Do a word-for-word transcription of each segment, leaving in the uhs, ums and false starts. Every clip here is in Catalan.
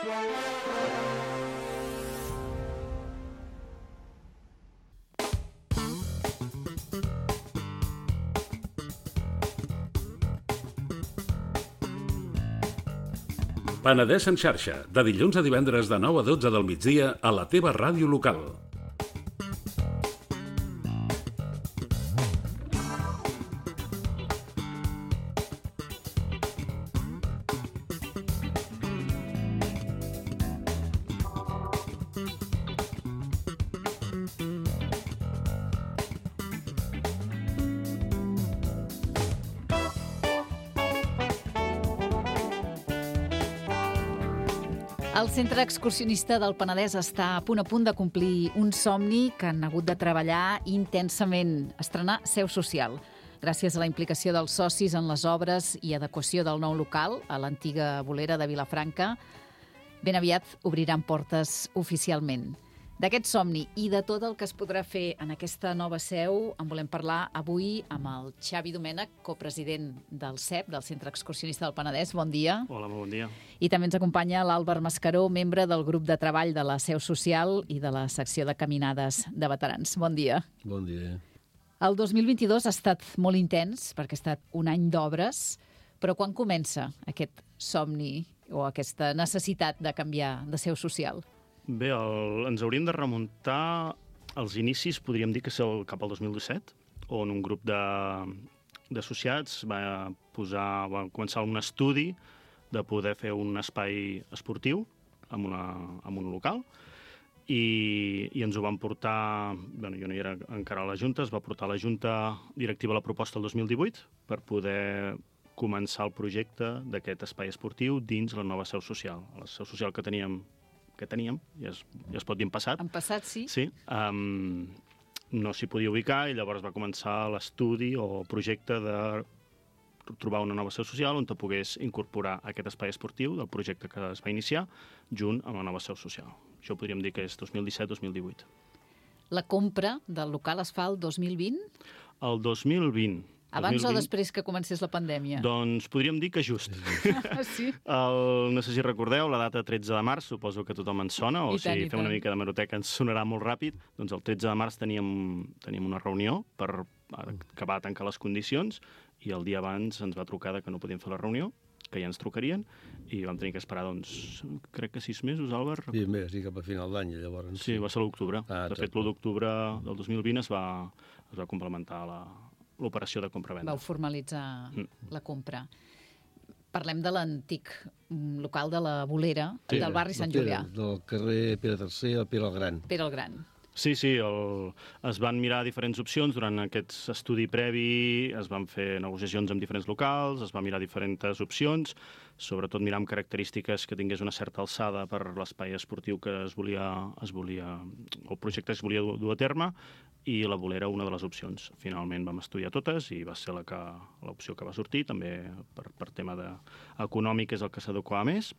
Penedès en xarxa, de dilluns a divendres de nou a dotze del migdia a la teva ràdio local. El Centre Excursionista del Penedès està a punt a punt de complir un somni que han hagut de treballar intensament, estrenar seu social. Gràcies a la implicació dels socis en les obres i adequació del nou local, a l'antiga bolera de Vilafranca, ben aviat obriran portes oficialment. D'aquest somni i de tot el que es podrà fer en aquesta nova seu en volem parlar avui amb el Xavi Domènech, copresident del C E P, del Centre Excursionista del Penedès. Bon dia. Hola, bon dia. I també ens acompanya l'Àlvar Mascaró, membre del grup de treball de la seu social i de la secció de caminades de veterans. Bon dia. Bon dia. El dos mil vint-i-dos ha estat molt intens perquè ha estat un any d'obres, però quan comença aquest somni o aquesta necessitat de canviar de seu social? Bé, el, ens hauríem de remuntar als inicis, podríem dir que és el, cap al dos mil disset, on un grup d'associats va posar, va començar un estudi de poder fer un espai esportiu en, una, en un local i, i ens ho van portar, bueno, jo no hi era encara a la Junta, es va portar a la Junta Directiva la proposta el dos mil divuit per poder començar el projecte d'aquest espai esportiu dins la nova seu social. La seu social que teníem que teníem, ja es, ja es pot dir en passat. En passat, sí. Sí. Um, no s'hi podia ubicar i llavors va començar l'estudi o projecte de trobar una nova seu social on te pogués incorporar aquest espai esportiu del projecte que es va iniciar junt amb la nova seu social. Això podríem dir que és dos mil disset dos mil divuit. La compra del local es fa el dos mil vint? El dos mil vint. Abans dos mil vint, o després que comencés la pandèmia? Doncs podríem dir que just. Sí? El, no sé si recordeu, la data tretze de març, suposo que tothom ens sona, o I tant, si i fem una tant. mica de meroteca ens sonarà molt ràpid. Doncs el tretze de març teníem, teníem una reunió per acabar de tancar les condicions i el dia abans ens va trucar que no podíem fer la reunió, que ja ens trucarien, i vam tenir que esperar, doncs, crec que sis mesos, Àlvar. Sí, més, sí, cap a final d'any, llavors. Sí, va ser l'octubre. Ah, de fet, exacte. l'u d'octubre del dos mil vint es va, es va complementar la, l'operació de compra-venda. Vau formalitzar Mm. la compra. Parlem de l'antic mm, local de la Bolera, Sí, del barri Sant del Julià, Pere, del carrer Pere tercer al Pere el Gran. Pere el Gran. Sí, sí, el, es van mirar diferents opcions durant aquest estudi previ, es van fer negociacions amb diferents locals, es van mirar diferents opcions, sobretot mirar amb característiques que tingués una certa alçada per l'espai esportiu que es volia, es volia, el projecte es volia dur, dur a terme, i la Bolera una de les opcions. Finalment vam estudiar totes i va ser la que, l'opció que va sortir, també per, per tema de, econòmic és el que s'adequava més,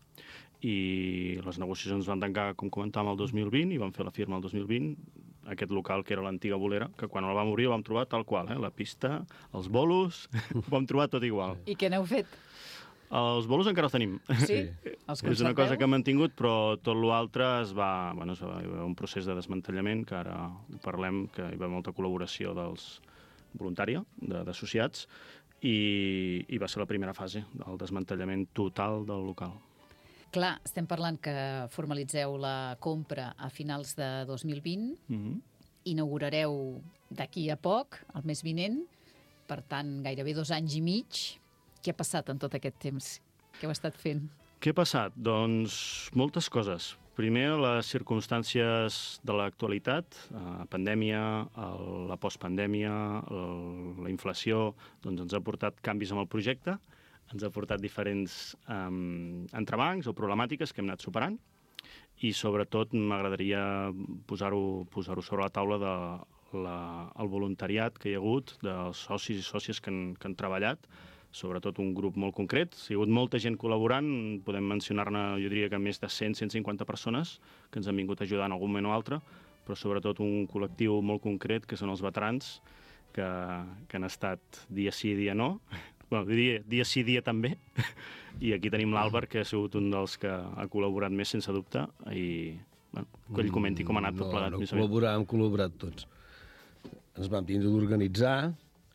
i les negociacions van tancar, com comentàvem, el dos mil vint i vam fer la firma el dos mil vint, aquest local que era l'antiga Bolera, que quan el vam obrir el vam trobar tal qual, eh? La pista, els bolos, ho vam trobar tot igual. I què n'heu fet? Els bolos encara els tenim. Sí? Els És una cosa conserveu? que hem mantingut, però tot l'altre es va... Bueno, es va hi va haver un procés de desmantellament, que ara ho parlem, que hi va haver molta col·laboració dels voluntària, de- d'associats, i, i va ser la primera fase, el desmantellament total del local. Clar, estem parlant que formalitzeu la compra a finals de dos mil vint, Mm-hmm. inaugurareu d'aquí a poc, el mes vinent, per tant, gairebé dos anys i mig. Què ha passat en tot aquest temps? Què heu estat fent? Què ha passat? Doncs moltes coses. Primer, les circumstàncies de l'actualitat, eh, pandèmia, el, la postpandèmia, el, la inflació, doncs ens ha portat canvis en el projecte, ens ha portat diferents eh, entrebancs o problemàtiques que hem anat superant, i sobretot m'agradaria posar-ho posar-ho sobre la taula de la, el voluntariat que hi ha hagut, dels socis i sòcies que han, que han treballat, sobretot un grup molt concret. Ha sigut molta gent col·laborant, podem mencionar-ne, jo diria que més de cent a cent cinquanta persones que ens han vingut a ajudar en algun moment o altre, però sobretot un col·lectiu molt concret, que són els veterans, que, que han estat dia sí, dia no, bueno, dia, dia sí, dia també, i aquí tenim l'Àlvar, que ha sigut un dels que ha col·laborat més, sense dubte, i bueno, que ell comenti com ha anat tot plegat. No, més no col·laborar, hem col·laborat tots. Ens vam tindre d'organitzar.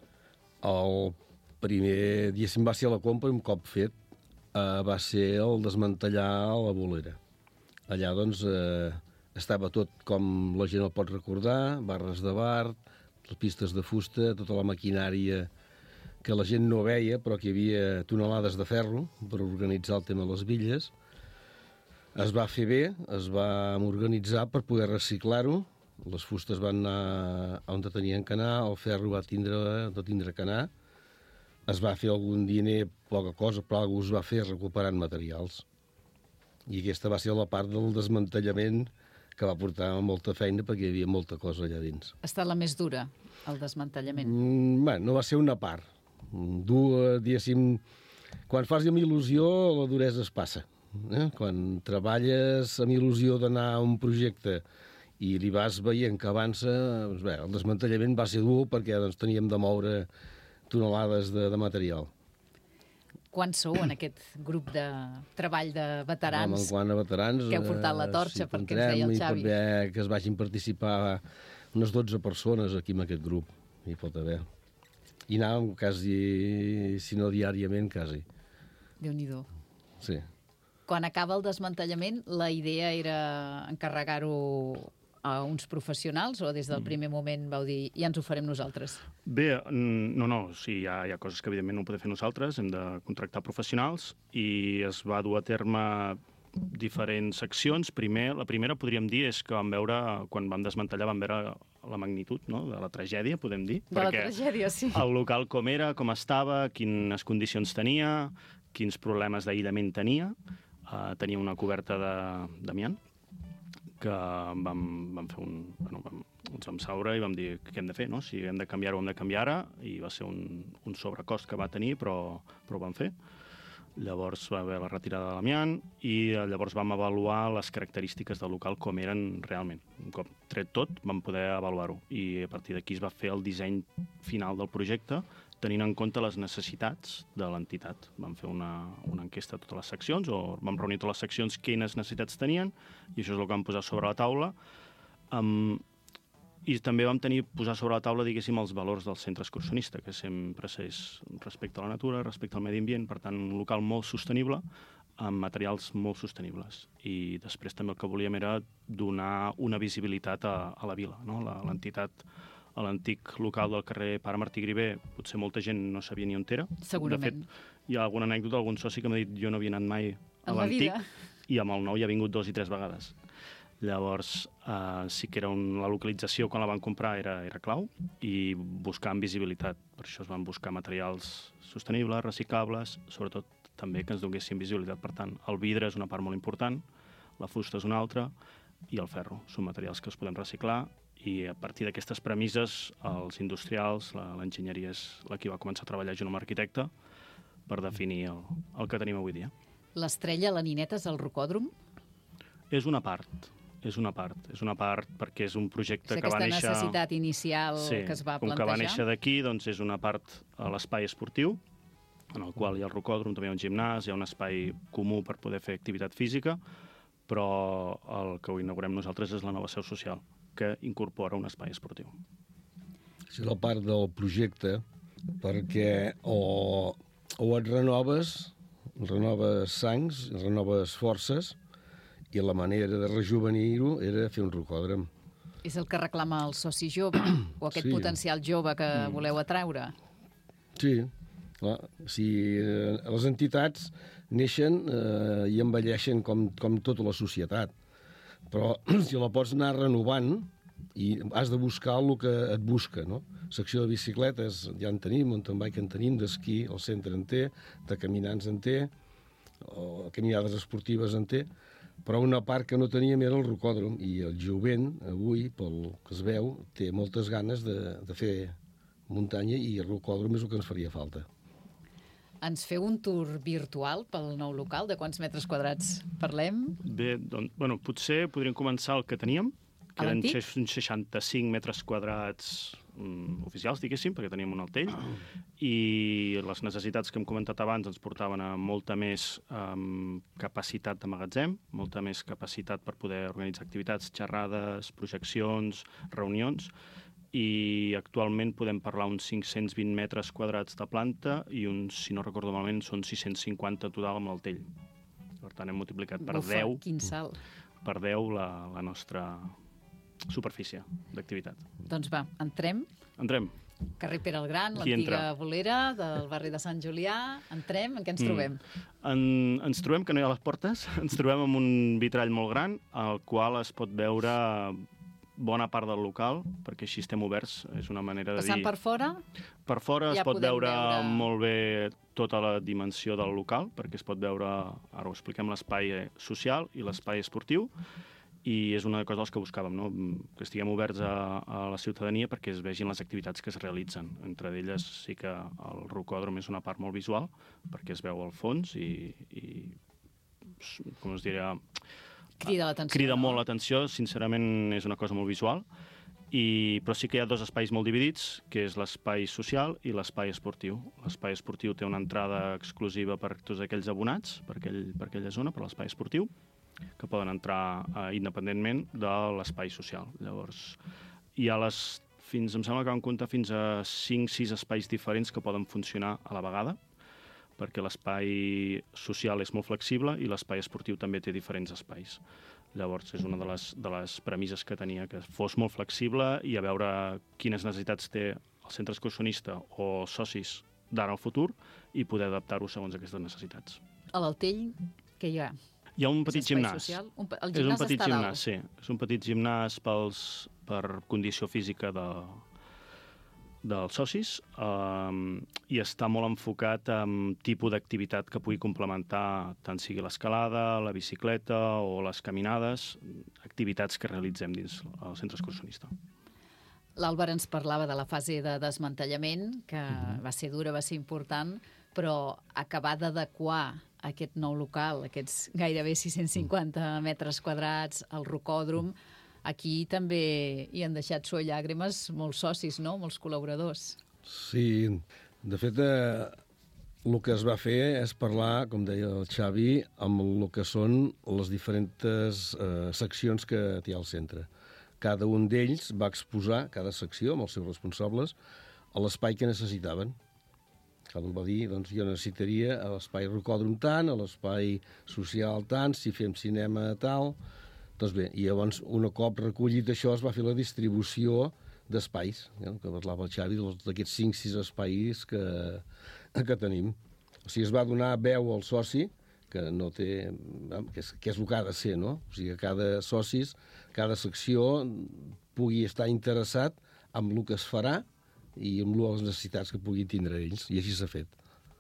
El primer, diguéssim, va ser la compra, un cop fet, eh, va ser el desmantellar la bolera. Allà, doncs, eh, estava tot com la gent el pot recordar, barres de bar, les pistes de fusta, tota la maquinària que la gent no veia, però que hi havia tonelades de ferro per organitzar el tema de les bitlles. Es va fer bé, es va organitzar per poder reciclar-ho. Les fustes van anar on tenien que anar, el ferro va tindre, de tindre que anar. Es va fer algun diner, poca cosa, però algú es va fer recuperant materials. I aquesta va ser la part del desmantellament que va portar molta feina perquè hi havia molta cosa allà dins. Ha estat la més dura, el desmantellament? Mm, bé, no va ser una part. Dur, diguéssim, quan fas amb il·lusió, la duresa es passa. Eh? Quan treballes amb il·lusió d'anar a un projecte i li vas veient que avança, doncs bé, el desmantellament va ser dur perquè doncs, teníem de moure tonelades de, de material. Quan sou en aquest grup de treball de veterans? Home, quan a veterans... Que heu portat la torxa, si perquè ens deia el Xavi. Hi pot haver que es vagin participar unes dotze persones aquí en aquest grup. Hi pot haver. I anàvem quasi, si no diàriament, quasi. Déu-n'hi-do. Sí. Quan acaba el desmantellament, la idea era encarregar-ho a uns professionals o des del primer moment vau dir ja ens ho farem nosaltres? Bé, no, no, sí, hi ha, hi ha coses que evidentment no ho podem fer nosaltres, hem de contractar professionals i es va dur a terme diferents accions. Primer, la primera, podríem dir, és que vam veure, quan vam desmantellar, vam veure la magnitud, no?, de la tragèdia, podem dir. De la tragèdia, sí. El local com era, com estava, quines condicions tenia, quins problemes d'aïllament tenia. Uh, tenia una coberta d'amiant, que vam, vam fer un... Bueno, vam, ens vam seure i vam dir què hem de fer, no? Si hem de canviar-ho, hem de canviar ara, i va ser un, un sobrecost que va tenir, però, però ho vam fer. Llavors va haver la retirada de l'amiant i llavors vam avaluar les característiques del local com eren realment. Un cop tret tot, vam poder avaluar-ho i a partir d'aquí es va fer el disseny final del projecte tenint en compte les necessitats de l'entitat. Vam fer una, una enquesta a totes les seccions, o vam reunir totes les seccions quines necessitats tenien, i això és el que vam posar sobre la taula. Um, I també vam tenir posar sobre la taula, diguéssim, els valors del centre excursionista, que sempre és respecte a la natura, respecte al medi ambient, per tant, un local molt sostenible, amb materials molt sostenibles. I després també el que volíem era donar una visibilitat a, a la vila, no? L'entitat, a l'antic local del carrer Pare Martí Griver, potser molta gent no sabia ni on era. Segurament. De fet, hi ha alguna anècdota, algun soci que m'ha dit jo no havia anat mai a l'antic, i amb el nou hi ha vingut dos i tres vegades. Llavors, eh, sí que era un, la localització, quan la van comprar, era, era clau, i buscar amb visibilitat. Per això es van buscar materials sostenibles, reciclables, sobretot també que ens donessin visibilitat. Per tant, el vidre és una part molt important, la fusta és una altra, i el ferro. Són materials que es poden reciclar, i a partir d'aquestes premisses, els industrials, l'enginyeria és la que va començar a treballar junt amb l'arquitecte per definir el, el que tenim avui dia. L'estrella, la nineta, és el rocòdrom? És una part. És una part, és una part perquè és un projecte és que va néixer... Aquesta necessitat inicial sí, que es va com plantejar. que va néixer d'aquí, doncs és una part a l'espai esportiu, en el qual hi ha el rocòdrom, també hi ha un gimnàs, hi ha un espai comú per poder fer activitat física, però el que ho inaugurem nosaltres és la nova seu social, que incorpora un espai esportiu. Això és la part del projecte, perquè o, o et renoves, renoves sangs, renoves forces, i la manera de rejuvenir-ho era fer un rocòdrom. És el que reclama el soci jove, o aquest Sí. potencial jove que voleu atraure? Sí, clar. Si, eh, les entitats neixen eh, i envelleixen com, com tota la societat, però si la pots anar renovant, i has de buscar el que et busca, no? Secció de bicicletes ja en tenim, mountain bike en tenim, d'esquí el centre en té, de caminants en té, o caminades esportives en té, però una part que no teníem era el rocòdrom, i el jovent, avui, pel que es veu, té moltes ganes de, de fer muntanya, i el rocòdrom és el que ens faria falta. Ens feu un tour virtual pel nou local? De quants metres quadrats parlem? Bé, doncs, bueno, potser podríem començar el que teníem, que A eren l'antic? uns seixanta-cinc metres quadrats mm, oficials, diguéssim, perquè teníem un altell, i les necessitats que hem comentat abans ens portaven a molta més um, capacitat de magatzem, molta més capacitat per poder organitzar activitats, xerrades, projeccions, reunions, i actualment podem parlar uns cinc-cents vint metres quadrats de planta i uns, si no recordo malament, són sis-cents cinquanta total amb l'altell. Per tant, hem multiplicat per Bufa, deu, quin salt. per deu la, la nostra superfície d'activitat. Doncs va, entrem. Entrem. Carrer Pere el Gran, Qui l'antiga entra? bolera del barri de Sant Julià. Entrem, en què ens trobem? En, ens trobem, que no hi ha les portes, ens trobem amb un vitrall molt gran, al qual es pot veure bona part del local, perquè així estem oberts, és una manera de Passant dir... per fora, Per fora ja es pot podem veure, veure- molt bé tota la dimensió del local, perquè es pot veure, ara ho expliquem, l'espai social i l'espai esportiu, i és una cosa dels que buscàvem, no? Que estiguem oberts a, a la ciutadania perquè es vegin les activitats que es realitzen. Entre elles sí que el rocòdrom és una part molt visual, perquè es veu al fons i, i com es diria... crida l'atenció. Crida no? molt l'atenció, sincerament és una cosa molt visual, i, però sí que hi ha dos espais molt dividits, que és l'espai social i l'espai esportiu. L'espai esportiu té una entrada exclusiva per tots aquells abonats, per, aquell, per aquella zona, per l'espai esportiu, que poden entrar eh, independentment de l'espai social. Llavors, hi ha les, fins, em sembla que vam comptar fins a cinc sis espais diferents que poden funcionar a la vegada, perquè l'espai social és molt flexible i l'espai esportiu també té diferents espais. Llavors, és una de les, de les premisses que tenia, que fos molt flexible i a veure quines necessitats té el centre excursionista o socis d'ara al futur i poder adaptar-ho segons aquestes necessitats. A l'Altell, què hi ha? Hi ha un petit És espai gimnàs. social? Un, pe- el És un gimnàs petit està gimnàs, dalt. sí. És un petit gimnàs pels, per condició física de, dels socis um, i està molt enfocat en tipus d'activitat que pugui complementar tant sigui l'escalada, la bicicleta o les caminades, activitats que realitzem dins el centre excursionista. L'Àlvar ens parlava de la fase de desmantellament, que Mhm. va ser dura, va ser important, però acabar d'adequar aquest nou local, aquests gairebé sis-cents cinquanta metres quadrats, el rocòdrom, aquí també hi han deixat suor llàgrimes molts socis, no? Molts col·laboradors. Sí, de fet, eh, el que es va fer és parlar, com deia el Xavi, amb el que són les diferents eh, seccions que té al centre. Cada un d'ells va exposar, cada secció, amb els seus responsables, a l'espai que necessitaven. Cada un va dir, doncs jo necessitaria a l'espai rocòdrom tant, a l'espai social tant, si fem cinema tal... Doncs bé, i llavors, un cop recollit això, es va fer la distribució d'espais, eh, que parlava el Xavi, d'aquests cinc sis espais que, que tenim. O sigui, es va donar veu al soci, que no té... que és, que és el que ha de ser, no? O sigui, que cada soci, cada secció, pugui estar interessat en el que es farà i amb les necessitats que puguin tindre ells, i així s'ha fet.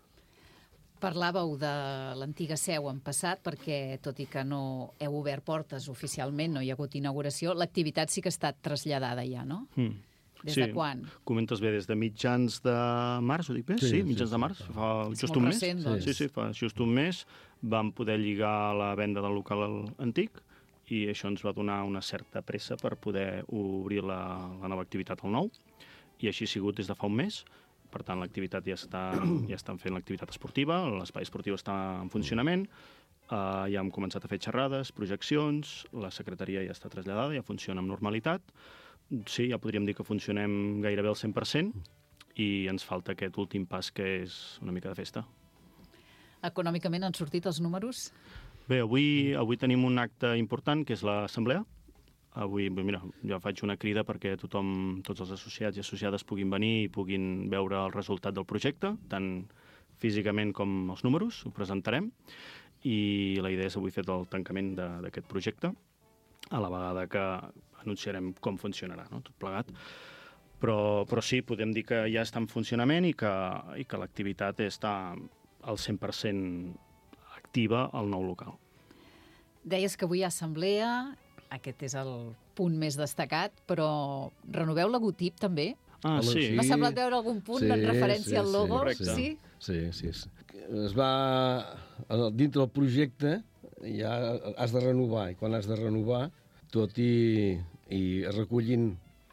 Parlàveu de l'antiga seu en passat, perquè, tot i que no heu obert portes oficialment, no hi ha hagut inauguració, l'activitat sí que ha estat traslladada ja, no? Mm. Des sí. de quan? Comentes bé, des de mitjans de març, ho dic bé? Sí, Sí, sí mitjans sí, de març, sí. fa És just molt un mes. recent, doncs. Sí, sí, fa just un mes vam poder lligar la venda del local antic i això ens va donar una certa pressa per poder obrir la, la nova activitat al nou, i així ha sigut des de fa un mes. Per tant, l'activitat ja està, ja estan fent l'activitat esportiva, l'espai esportiu està en funcionament, uh, ja hem començat a fer xerrades, projeccions, la secretaria ja està traslladada, ja funciona amb normalitat. Sí, ja podríem dir que funcionem gairebé al cent per cent i ens falta aquest últim pas, que és una mica de festa. Econòmicament han sortit els números? Bé, avui, avui tenim un acte important, que és l'assemblea. Avui, mira, jo faig una crida perquè tothom, tots els associats i associades puguin venir i puguin veure el resultat del projecte, tant físicament com els números, ho presentarem, i la idea és avui fer el tancament d'aquest projecte, a la vegada que anunciarem com funcionarà, no? Tot plegat. Però, però sí, podem dir que ja està en funcionament i que, i que l'activitat està al cent per cent activa al nou local. Deies que avui hi ha assemblea, aquest és el punt més destacat, però renoveu logotip també? Ah, sí. M'ha semblat veure algun punt en referència al logo. correcte. Sí? Sí, sí. sí. Es va... Dintre del projecte ja has de renovar, i quan has de renovar, tot i, i es recullin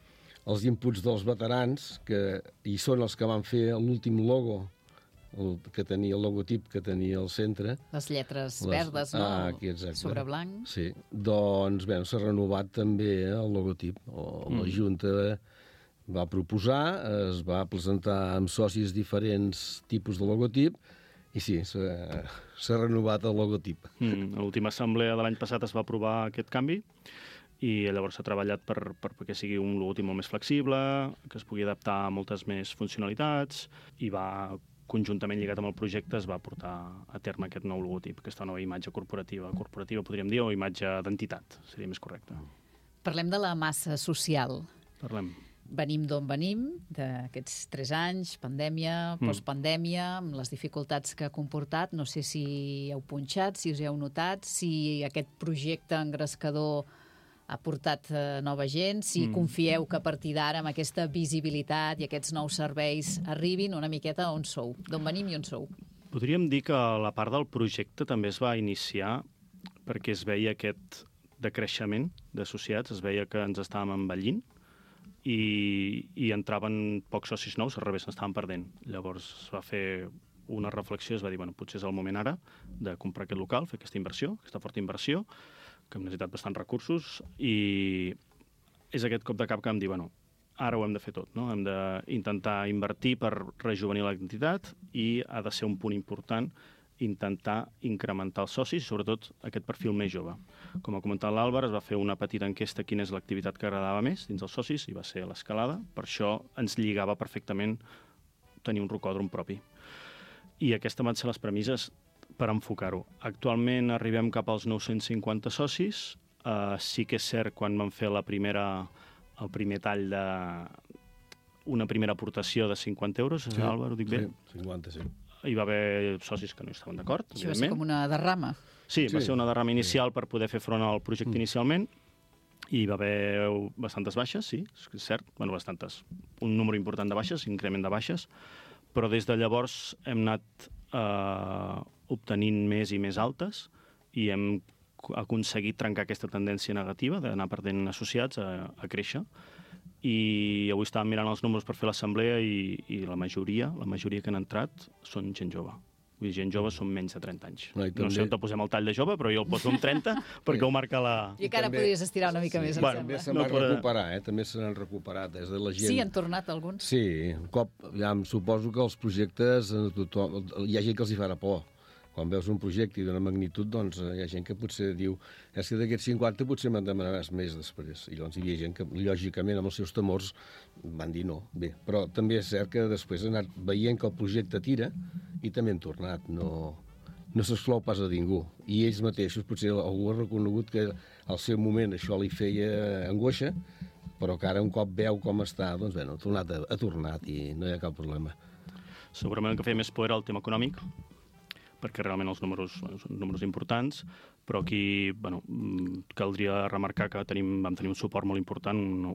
els inputs dels veterans, que hi són els que van fer l'últim logo, el, que tenia el logotip que tenia al centre. Les lletres les, verdes, no? Ah, aquí, exacte. Sobre blanc. Sí, doncs bé, s'ha renovat també el logotip. O mm. La Junta va proposar, es va presentar amb socis diferents tipus de logotip, i sí, s'ha renovat el logotip. Mm, a l'última assemblea de l'any passat es va aprovar aquest canvi, i llavors s'ha treballat per, per perquè sigui un logotip molt més flexible, que es pugui adaptar a moltes més funcionalitats, i va, conjuntament lligat amb el projecte, es va portar a terme aquest nou logotip, aquesta nova imatge corporativa. Corporativa, podríem dir, o imatge d'entitat, seria més correcte. Parlem de la massa social. Parlem. Venim d'on venim, d'aquests tres anys, pandèmia, postpandèmia, amb les dificultats que ha comportat. No sé si heu punxat, si us heu notat, si aquest projecte engrescador ha portat eh, nova gent, si mm. confieu que a partir d'ara, amb aquesta visibilitat i aquests nous serveis, arribin una miqueta on sou, d'on venim i on sou. Podríem dir que la part del projecte també es va iniciar perquè es veia aquest decreixement d'associats, es veia que ens estàvem envellint i, i entraven pocs socis nous, al revés, s'estaven perdent. Llavors es va fer una reflexió, es va dir, bueno, potser és el moment ara de comprar aquest local, fer aquesta inversió, aquesta forta inversió, que hem necessitat bastants recursos, i és aquest cop de cap que vam dir, bueno, ara ho hem de fer tot, no? Hem d'intentar invertir per rejuvenir l'entitat i ha de ser un punt important intentar incrementar els socis, sobretot aquest perfil més jove. Com ha comentat l'Àlvar, es va fer una petita enquesta quina és l'activitat que agradava més dins els socis, i va ser l'escalada. Per això ens lligava perfectament tenir un rocòdrom propi. I aquestes van ser les premisses per enfocar-ho. Actualment arribem cap als nou-cents cinquanta socis. Uh, sí que és cert, quan vam fer la primera, el primer tall de una primera aportació de cinquanta euros, sí, Àlvar, ho dic bé? Sí, cinquanta, sí. Hi va haver socis que no hi estaven d'acord, Això va ser com una derrama. Sí, va Sí. ser una derrama inicial per poder fer front al projecte Mm. inicialment, i hi va haver bastantes baixes, sí, és cert, bueno, bastantes, un número important de baixes, increment de baixes, però des de llavors hem anat eh, obtenint més i més altes i hem aconseguit trencar aquesta tendència negativa d'anar perdent associats a, a créixer. I avui estàvem mirant els números per fer l'assemblea i, i la majoria, la majoria que han entrat són gent jove. Vull dir, gent jove són menys de trenta anys. No, no sé on te posem el tall de jove, però jo el poso amb trenta perquè ho marca la... I encara també- podries estirar una mica Sí, més, em bueno, També sembla. se No, n'han però- recuperat, eh? També se n'han recuperat. És de la gent... Sí, han tornat alguns. Sí, un cop, ja em suposo que els projectes, eh, tothom, hi ha gent que els hi farà por. Quan veus un projecte d'una magnitud, doncs eh, hi ha gent que potser diu és que d'aquests cinquanta potser me'n demanaràs més després. I llavors hi havia gent que, lògicament, amb els seus temors, van dir no. Bé, però també és cert que després han anat veient que el projecte tira i també han tornat. No, no s'exclou pas a ningú. I ells mateixos, potser algú ha reconegut que al seu moment això li feia angoixa, però que ara un cop veu com està, doncs bé, no, ha, tornat, ha tornat i no hi ha cap problema. Segurament el que feia més por era el tema econòmic, perquè realment els números bueno, són números importants, però aquí bueno, caldria remarcar que tenim, vam tenir un suport molt important, una,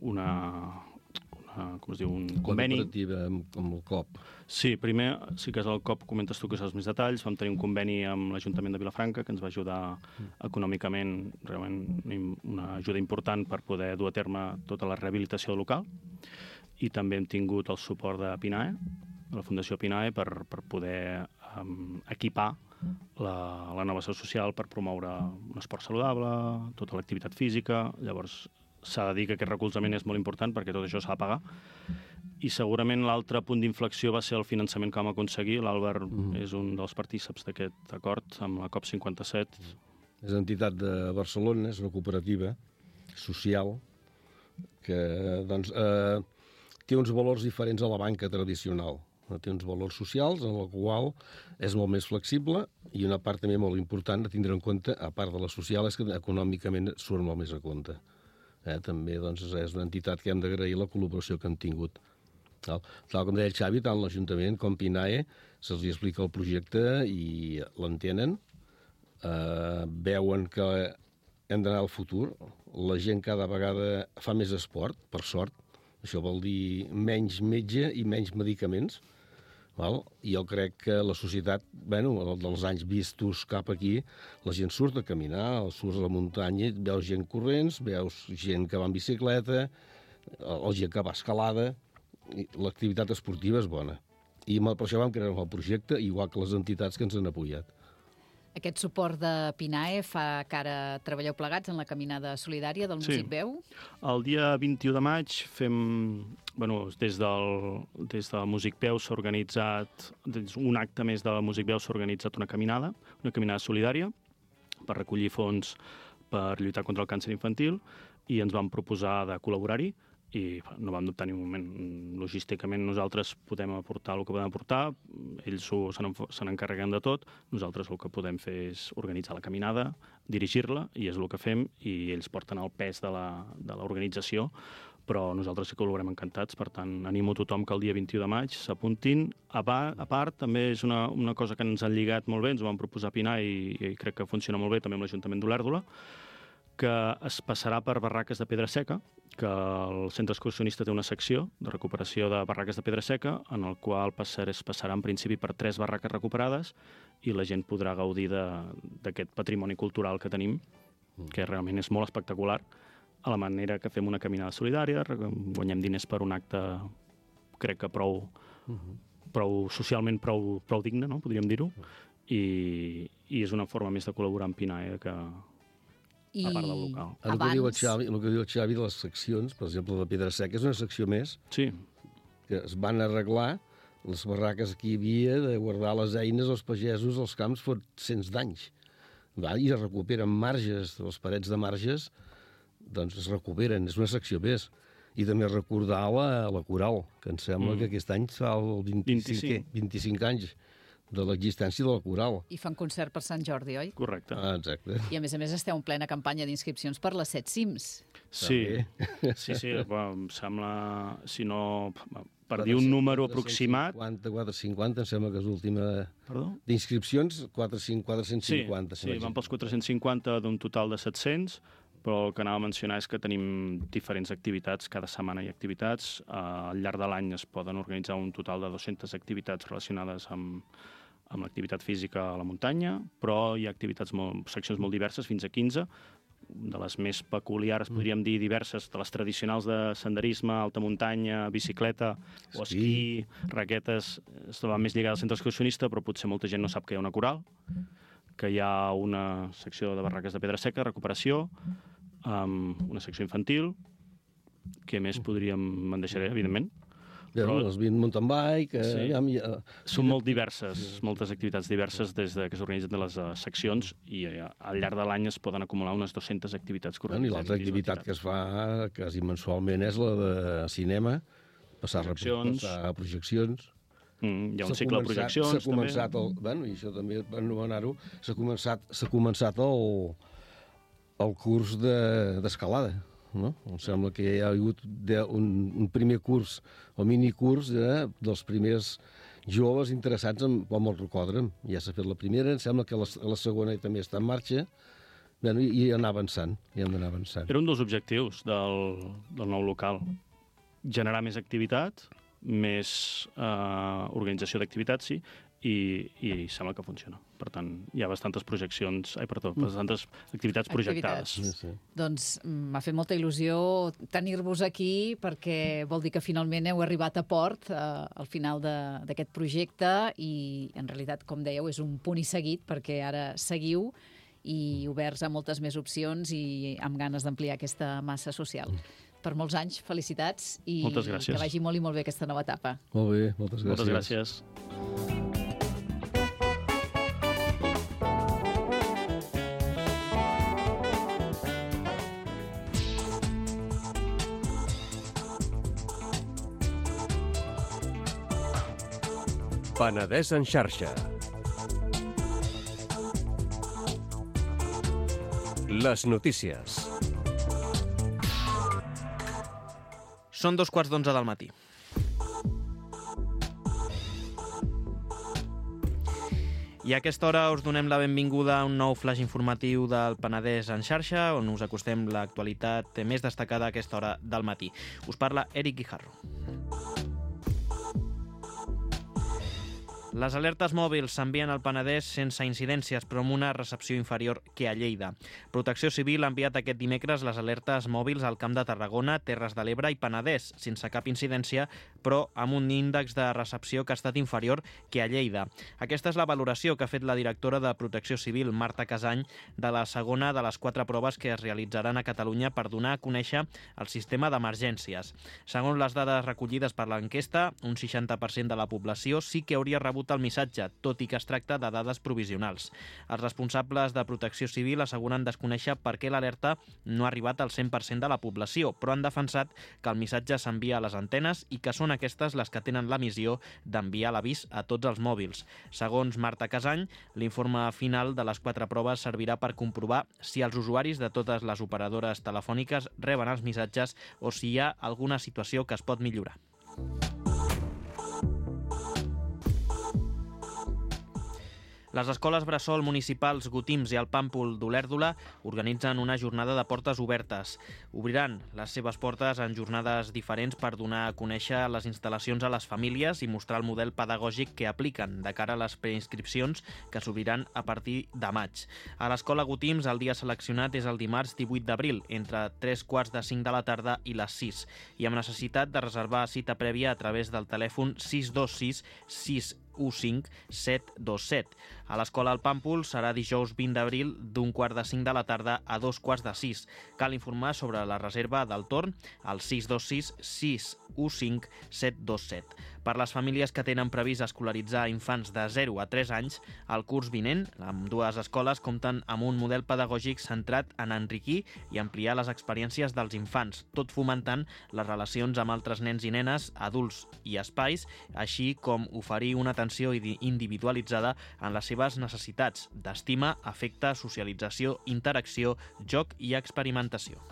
una com es diu, un conveni. La cooperativa amb, amb el C O P. Sí, primer, sí que és el C O P, comentes tu que saps més detalls, vam tenir un conveni amb l'Ajuntament de Vilafranca que ens va ajudar econòmicament, realment una ajuda important per poder dur a terme tota la rehabilitació del local, i també hem tingut el suport de Pinae, de la Fundació Pinae, per, per poder um, equipar la, la nova seu social per promoure un esport saludable, tota l'activitat física. Llavors s'ha de dir que aquest recolzament és molt important perquè tot això s'ha de pagar. I segurament l'altre punt d'inflexió va ser el finançament que vam aconseguir. L'Àlvar mm. és un dels partíceps d'aquest acord amb la COP cinquanta-set. És entitat de Barcelona, és una cooperativa social que doncs, eh, té uns valors diferents a la banca tradicional. Té uns valors socials en el qual és molt més flexible, i una part també molt important a tindre en compte, a part de la social, és que econòmicament surt molt més a compte. Eh, també doncs, és una entitat que hem d'agrair la col·laboració que hem tingut. Tal, tal com deia el Xavi, tant l'Ajuntament com Pinae se'ls explica el projecte i l'entenen, eh, veuen que hem d'anar al futur. La gent cada vegada fa més esport, per sort. Això vol dir menys metge i menys medicaments. Val? I jo crec que la societat, bueno, dels anys vistos cap aquí, la gent surt a caminar, surts a la muntanya, veus gent corrents, veus gent que va en bicicleta, la gent que va escalada, l'activitat esportiva és bona. I per això vam crear el projecte, igual que les entitats que ens han apoyat. Aquest suport de Pinae fa que ara treballeu plegats en la caminada solidària del Músic Veu? El dia vint-i-u de maig fem... Bueno, des del, des del Músic Veu s'ha organitzat... Un acte més del Músic Veu s'ha organitzat una caminada, una caminada solidària, per recollir fons per lluitar contra el càncer infantil, i ens vam proposar de col·laborar-hi, i no vam dubtar ni un moment. Logísticament nosaltres podem aportar el que podem aportar, ells se n'encarreguen de tot, nosaltres el que podem fer és organitzar la caminada, dirigir-la, i és el que fem, i ells porten el pes de l'organització, però nosaltres sí que ho veurem encantats, per tant, animo tothom que el dia vint-i-u de maig s'apuntin. A part, a part, també és una, una cosa que ens han lligat molt bé, ens ho vam proposar a Pinar i, i crec que funciona molt bé també amb l'Ajuntament d'Olèrdola, que es passarà per barraques de pedra seca, que el centre excursionista té una secció de recuperació de barraques de pedra seca, en el qual passar, es passarà en principi per tres barraques recuperades i la gent podrà gaudir d'aquest patrimoni cultural que tenim, que realment és molt espectacular, a la manera que fem una caminada solidària, guanyem diners per un acte, crec que prou, prou socialment prou, prou digne, no? Podríem dir-ho, i, i és una forma més de col·laborar amb Pinae que... I a part del local. El que, diu el, Xavi, el que diu el Xavi de les seccions, per exemple, la Pedra Seca, és una secció més sí. que es van arreglar les barraques que hi havia de guardar les eines als pagesos als camps fot cents d'anys. I es recuperen marges, les parets de marges, doncs es recuperen, és una secció més. I també recordar la, la coral, que em sembla mm. que aquest any fa el vint-i-cinc, vint-i-cinc anys de l'existència de la coral. I fan concert per Sant Jordi, oi? Correcte. Ah, exacte. I a més a més esteu en plena campanya d'inscripcions per les set cims. Sí, sí, sí. Bueno, em sembla, si no, per dir un número aproximat... quatre cents cinquanta, em sembla que és l'última... Perdó? D'inscripcions, quatre cents cinquanta. Sí, sí, van pels quatre-cents cinquanta d'un total de set-cents, però el que anava a mencionar és que tenim diferents activitats, cada setmana hi ha activitats, al llarg de l'any es poden organitzar un total de dues-centes activitats relacionades amb, amb l'activitat física a la muntanya, però hi ha activitats molt, seccions molt diverses, fins a quinze, de les més peculiars, mm. podríem dir diverses, de les tradicionals de senderisme, alta muntanya, bicicleta, esquí. o esquí, raquetes, estaven més lligades al centre excursionista, però potser molta gent no sap que hi ha una coral, que hi ha una secció de barraques de pedra seca, recuperació, um, una secció infantil, què més podríem... me'n deixaré, evidentment. Ja, però... els vint mountain bike... Eh, sí. ja, ja... Són molt diverses, sí. moltes activitats diverses des de que s'organitzen de les uh, seccions i uh, al llarg de l'any es poden acumular unes dues-centes activitats correctes. I l'altra activitat que es fa quasi mensualment és la de cinema, passar projeccions. Passar projeccions. Mm, hi ha un cicle de projeccions, s'ha començat també. El, bueno, i això també, per anomenar-ho, s'ha començat, s'ha començat el, el curs d'escalada. De, no? Em sembla que hi ha hagut un, un primer curs, o minicurs, eh, dels primers joves interessats en, amb el rocòdrom. Ja s'ha fet la primera, em sembla que la, la segona també està en marxa, bueno, i, i anar avançant, i hem d'anar avançant. Era un dels objectius del, del nou local, generar més activitat, més eh, organització d'activitats, sí, i, i sembla que funciona. Per tant, hi ha bastantes projeccions, ai, perdó, bastantes activitats projectades. Activitats. Sí, sí. Doncs m'ha fet molta il·lusió tenir-vos aquí perquè vol dir que finalment heu arribat a port eh, al final d'aquest projecte i en realitat, com dèieu, és un punt i seguit perquè ara seguiu i oberts a moltes més opcions i amb ganes d'ampliar aquesta massa social. Per molts anys, felicitats i que vagi molt i molt bé aquesta nova etapa. Molt bé, moltes gràcies. Moltes gràcies. Penedès en xarxa. Les notícies. Són dos quarts d'onze del matí. I a aquesta hora us donem la benvinguda a un nou flash informatiu del Penedès en xarxa, on us acostem l'actualitat més destacada a aquesta hora del matí. Us parla Eric Guijarro. Les alertes mòbils s'envien al Penedès sense incidències, però amb una recepció inferior que a Lleida. Protecció Civil ha enviat aquest dimecres les alertes mòbils al Camp de Tarragona, Terres de l'Ebre i Penedès, sense cap incidència, però amb un índex de recepció que ha estat inferior que a Lleida. Aquesta és la valoració que ha fet la directora de Protecció Civil, Marta Casany, de la segona de les quatre proves que es realitzaran a Catalunya per donar a conèixer el sistema d'emergències. Segons les dades recollides per l'enquesta, un seixanta per cent de la població sí que hauria rebut el missatge, tot i que es tracta de dades provisionals. Els responsables de Protecció Civil asseguren desconèixer per què l'alerta no ha arribat al cent per cent de la població, però han defensat que el missatge s'envia a les antenes i que són aquestes les que tenen la missió d'enviar l'avís a tots els mòbils. Segons Marta Casany, l'informe final de les quatre proves servirà per comprovar si els usuaris de totes les operadores telefòniques reben els missatges o si hi ha alguna situació que es pot millorar. Les escoles bressol municipals Gotims i el Pàmpol d'Olèrdola organitzen una jornada de portes obertes. Obriran les seves portes en jornades diferents per donar a conèixer les instal·lacions a les famílies i mostrar el model pedagògic que apliquen de cara a les preinscripcions que s'obriran a partir de maig. A l'escola Gotims el dia seleccionat és el dimarts divuit d'abril, entre tres quarts de cinc de la tarda i les sis, i amb necessitat de reservar cita prèvia a través del telèfon sis dos sis sis u cinc set dos set. A l'escola al Pàmpol serà dijous vint d'abril d'un quart de cinc de la tarda a dos quarts de sis. Cal informar sobre la reserva del torn al sis dos sis sis u cinc set dos set. Per les famílies que tenen previst escolaritzar infants de zero a tres anys, el curs vinent, amb dues escoles compten amb un model pedagògic centrat en enriquir i ampliar les experiències dels infants, tot fomentant les relacions amb altres nens i nenes, adults i espais, així com oferir una atenció individualitzada en les seves necessitats d'estima, afecte, socialització, interacció, joc i experimentació.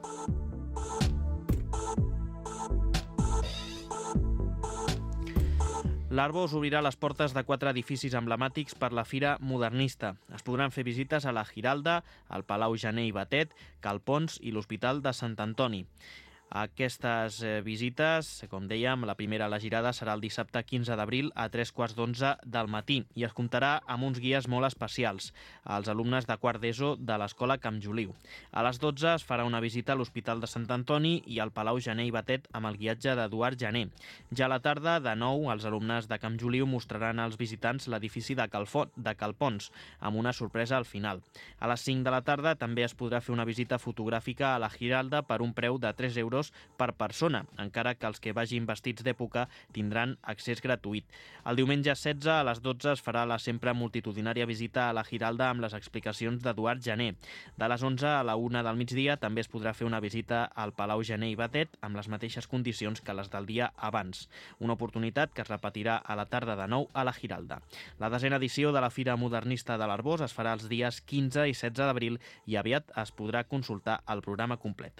L'Arbós obrirà les portes de quatre edificis emblemàtics per la Fira Modernista. Es podran fer visites a la Giralda, al Palau Janer i Batet, Cal Pons i l'Hospital de Sant Antoni. Aquestes visites, com dèiem, la primera a la Girada serà el dissabte quinze d'abril a tres quarts d'onze del matí i es comptarà amb uns guies molt especials, als alumnes de quart d'ESO de l'escola Camp Juliu. A les dotze es farà una visita a l'Hospital de Sant Antoni i al Palau Janer i Batet amb el guiatge d'Eduard Janer. Ja a la tarda, de nou, els alumnes de Camp Juliu mostraran als visitants l'edifici de, Calfo, de Calpons, amb una sorpresa al final. A les cinc de la tarda també es podrà fer una visita fotogràfica a la Giralda per un preu de tres euros per persona, encara que els que vagin vestits d'època tindran accés gratuït. El diumenge setze a les dotze es farà la sempre multitudinària visita a la Giralda amb les explicacions d'Eduard Janer. De les onze a la una del migdia també es podrà fer una visita al Palau Janer i Batet amb les mateixes condicions que les del dia abans. Una oportunitat que es repetirà a la tarda de nou a la Giralda. La desena edició de la Fira Modernista de l'Arbós es farà els dies quinze i setze d'abril i aviat es podrà consultar el programa complet.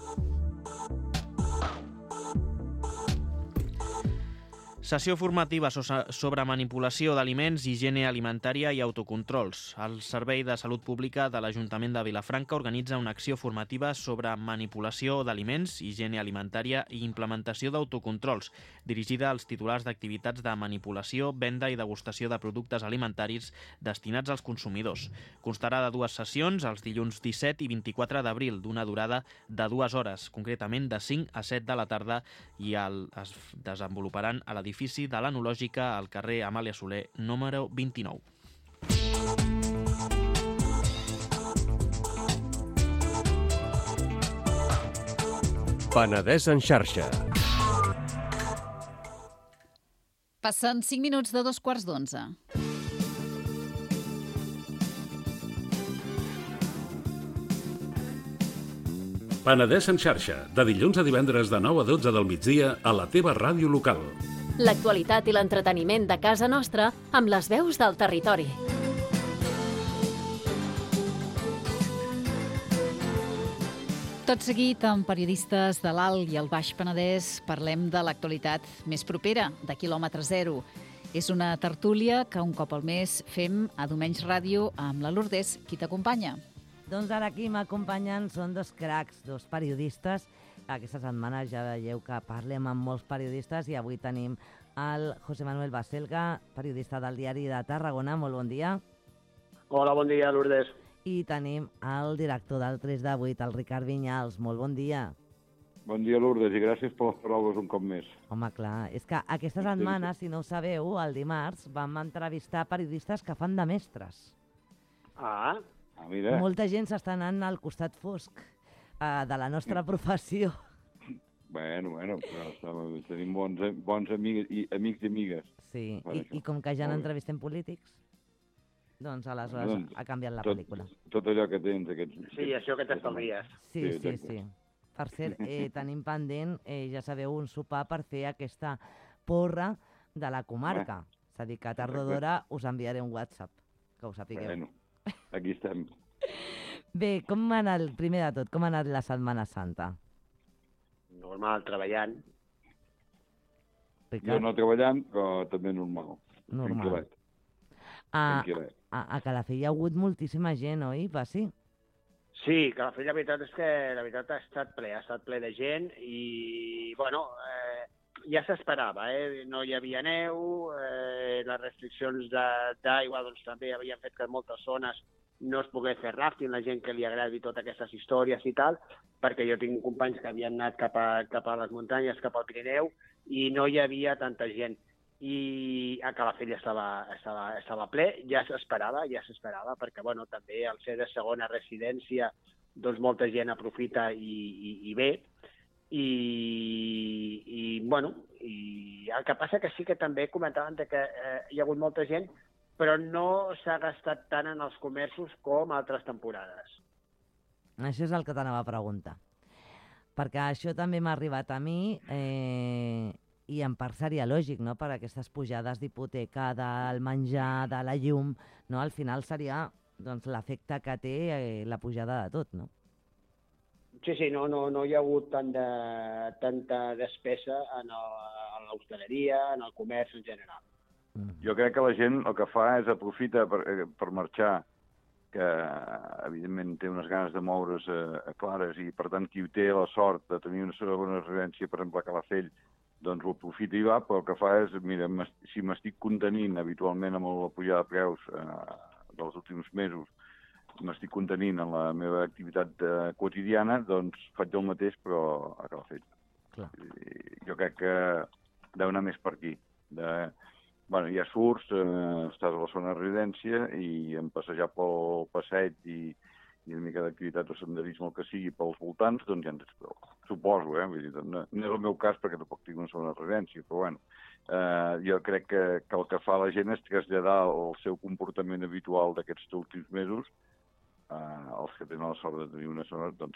Sessió formativa sobre manipulació d'aliments, higiene alimentària i autocontrols. El Servei de Salut Pública de l'Ajuntament de Vilafranca organitza una acció formativa sobre manipulació d'aliments, higiene alimentària i implementació d'autocontrols, dirigida als titulars d'activitats de manipulació, venda i degustació de productes alimentaris destinats als consumidors. Constarà de dues sessions, els dilluns disset i vint-i-quatre d'abril, d'una durada de dues hores, concretament de cinc a set de la tarda, i el, es desenvoluparan a l'edifici de l'Enològica al carrer Amàlia Soler, número vint-i-nou. Penedès en xarxa. Passen cinc minuts de dos quarts d'onze. Penedès en xarxa, de dilluns a divendres de nou a dotze del migdia a la teva ràdio local. L'actualitat i l'entreteniment de casa nostra amb les veus del territori. Tot seguit, amb periodistes de l'Alt i el Baix Penedès, parlem de l'actualitat més propera, de quilòmetre zero. És una tertúlia que un cop al mes fem a Domenys Ràdio amb la Lourdes, qui t'acompanya. Doncs ara aquí m'acompanyen són dos cracs, dos periodistes. Aquesta setmana ja veieu que parlem amb molts periodistes i avui tenim el José Manuel Baselga, periodista del Diari de Tarragona. Molt bon dia. Hola, bon dia, Lourdes. I tenim el director del tres de vuit, el Ricard Vinyals. Molt bon dia. Bon dia, Lourdes, i gràcies per les paraules un cop més. Home, clar, és que aquesta setmana, si no ho sabeu, el dimarts vam entrevistar periodistes que fan de mestres. Ah, ah mira. Molta gent s'està anant al costat fosc uh, de la nostra professió. Bueno, bueno, però tenim bons, bons amics, i, amics i amigues. Sí, I, i com que ja n'entrevistem polítics, doncs aleshores doncs, ha canviat la tot, pel·lícula. Tot allò que tens. Aquests, sí, això que t'estalvies. Sí, sí, sí. Per cert, eh, tenim pendent, eh, ja sabeu, un sopar per fer aquesta porra de la comarca. És a dir, que a tard o d'hora us enviaré un WhatsApp, que ho sapigueu. Bueno, aquí estem. Bé, com ha anat, primer de tot, com ha anat la Setmana Santa? Normal, treballant. Ricard? Jo no treballant, però també normal. Normal. A, a, a Calafell hi ha hagut moltíssima gent, oi, Basi? Sí, Calafell la veritat és que la veritat ha estat ple, ha estat ple de gent i, bueno, eh, ja s'esperava, eh? No hi havia neu, eh, les restriccions d'aigua doncs, també havien fet que en moltes zones no es pogués fer rafting, la gent que li agradi totes aquestes històries i tal, perquè jo tinc companys que havien anat cap a, cap a les muntanyes, cap al Pirineu, i no hi havia tanta gent. I a Calafell estava, estava, estava ple, ja s'esperava, ja s'esperava, perquè bueno, també al ser de segona residència, doncs molta gent aprofita i, i, i ve. I, i, bueno, i el que passa que sí que també comentaven que eh, hi ha hagut molta gent, però no s'ha gastat tant en els comerços com altres temporades. Això és el que t'anava a preguntar. Perquè això també m'ha arribat a mi, eh, i en part seria lògic, no?, per aquestes pujades d'hipoteca, del menjar, de la llum, no? Al final seria doncs, l'efecte que té eh, la pujada de tot, no? Sí, sí, no, no, no hi ha hagut tant de, tanta despesa en l'hostaleria, en el comerç en general. Jo crec que la gent el que fa és aprofita per, per marxar, que evidentment té unes ganes de moure's eh, clares i per tant qui té la sort de tenir una segona residència, per exemple a Calafell, doncs ho aprofita i va, però el que fa és, mira, si m'estic contenint habitualment amb la pujada de preus eh, dels últims mesos, m'estic contenint en la meva activitat eh, quotidiana, doncs faig el mateix però a Calafell. Clar. Jo crec que deu anar més per aquí. De, bueno, ja surts, eh, estàs a la zona de residència i en passejar pel passeig i, i una mica d'activitat o senderisme el que sigui pels voltants, doncs ja en tens prou. Suposo, eh? Vull dir, no, no és el meu cas perquè tampoc tinc una segona residència, però bueno, eh, jo crec que, que el que fa la gent és traslladar el seu comportament habitual d'aquests últims mesos eh, els que tenen la sort de tenir una zona, doncs,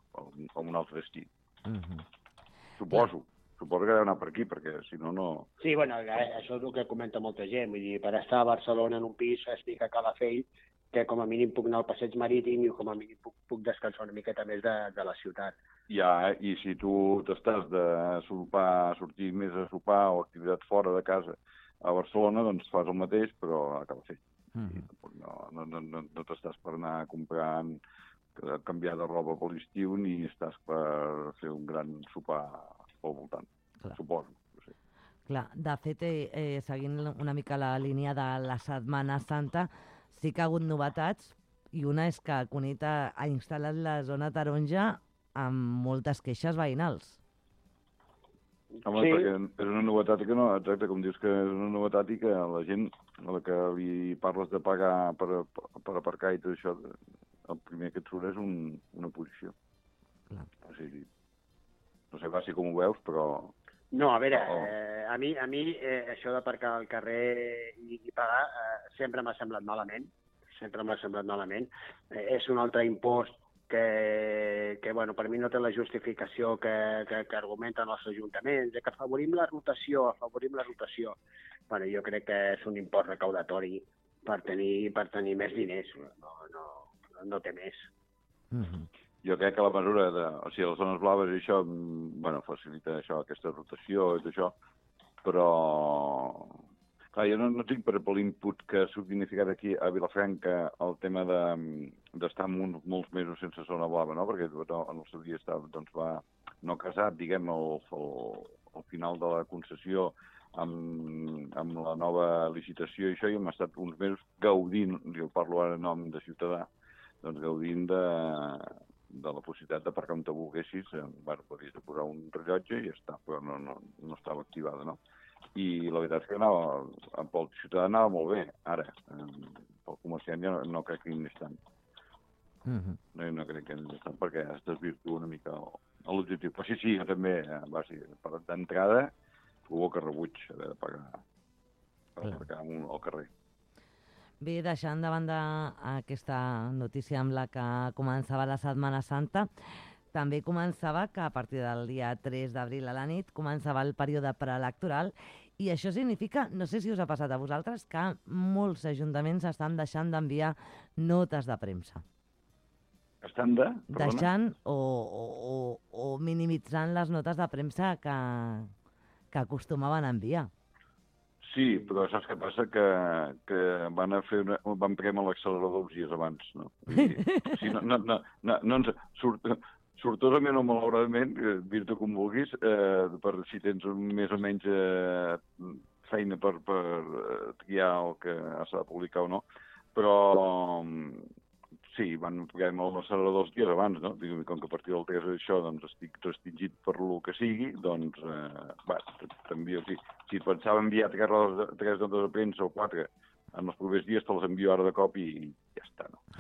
a un altre destí. Uh-huh. Suposo. Yeah. Suposo que deu anar per aquí, perquè si no, no... Sí, bueno, això és el que comenta molta gent. Vull dir, per estar a Barcelona en un pis, estic a Calafell, que com a mínim puc anar al passeig marítim i com a mínim puc, puc descansar una miqueta més de, de la ciutat. Ja, i si tu t'estàs de sopar, sortir més a sopar o activitat fora de casa a Barcelona, doncs fas el mateix, però a Calafell. Mm-hmm. No, no, no, no, no t'estàs per anar a comprar, a canviar de roba per l'estiu, ni estàs per fer un gran sopar al voltant, clar. Suposo. No sé. Clar, de fet, eh, eh, seguint una mica la línia de la Setmana Santa, sí que ha hagut novetats, i una és que Cunit ha, ha instal·lat la zona taronja amb moltes queixes veïnals. Home, sí. Perquè és una novetat que no, exacte, com dius que és una novetat i que la gent a la que li parles de pagar per, per aparcar i tot això, el primer que et surt és un, una posició. Clar. O sigui, no sé pas si com ho veus, però... No, a veure, oh. eh, a mi, a mi eh, això d'aparcar al carrer i, i pagar eh, sempre m'ha semblat malament, sempre m'ha semblat malament. Eh, és un altre impost que, que bueno, per mi no té la justificació que, que, que argumenten els ajuntaments, que afavorim la rotació, afavorim la rotació. Bueno, jo crec que és un impost recaudatori per tenir, per tenir més diners, no, no, no té més. Mm-hmm. Jo crec que la mesura de... O sigui, les zones blaves i això, bueno, facilita això, aquesta rotació i tot això, però... Clar, jo no, no tinc per l'input que ha significat aquí a Vilafranca el tema d'estar de, uns, molts mesos sense zona blava, no? Perquè no, en el seu dia estava, doncs, va no casat, diguem, al, al, al final de la concessió amb, amb la nova licitació i això, i hem estat uns mesos gaudint, jo parlo ara en nom de ciutadà, doncs gaudint de, de la possibilitat d'aparcar on te volguessis. Bueno, podies posar un rellotge i ja està, però no, no, no estava activada, no? I la veritat és que anava, pel ciutadà anava molt bé. Ara, pel comerciant ja no, no crec que hi anés tant. Uh-huh. No, no crec que hi anés tant, perquè es desvirtua una mica l'objectiu. Però sí, sí, jo també, va, sí, d'entrada, ho que rebuig haver de pagar per aparcar al carrer. Bé, deixant de banda aquesta notícia amb la que començava la Setmana Santa, també començava que a partir del dia tres d'abril a la nit començava el període preelectoral i això significa, no sé si us ha passat a vosaltres, que molts ajuntaments estan deixant d'enviar notes de premsa. Estan de? Perdona? Deixant o, o, o minimitzant les notes de premsa que, que acostumaven a enviar. Sí, però saps què passa? Que, que van, a fer una, van premer l'accelerador uns dies abans, no? I, sí, no, no, no, no, no ens surt... Sortosament o malauradament, dir-te com vulguis, eh, per si tens un, més o menys eh, feina per, per triar el que s'ha de publicar o no, però sí, van pagar molt l'accelerador els dies abans, no? Com que a partir del tres d'això doncs, estic restringit per lo que sigui, doncs, eh, va, t'envio, sí. Si et pensava enviar tres, tres notes de premsa o quatre en els propers dies, te les envio ara de cop i ja està, no?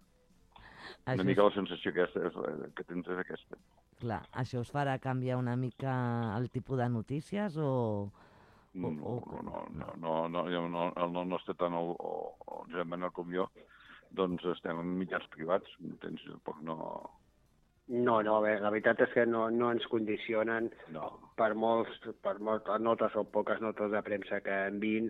Una mica la sensació que, és, que tens és aquesta. Clar, això us farà canviar una mica el tipus de notícies o...? No, no, no, no, no, no, no, no, no està tant el, el Josep Manuel com jo, doncs estem en mitjans privats, tens poc no... No, no, bé, la veritat és que no, no ens condicionen no. per molts, per moltes notes o poques notes de premsa que enviïn,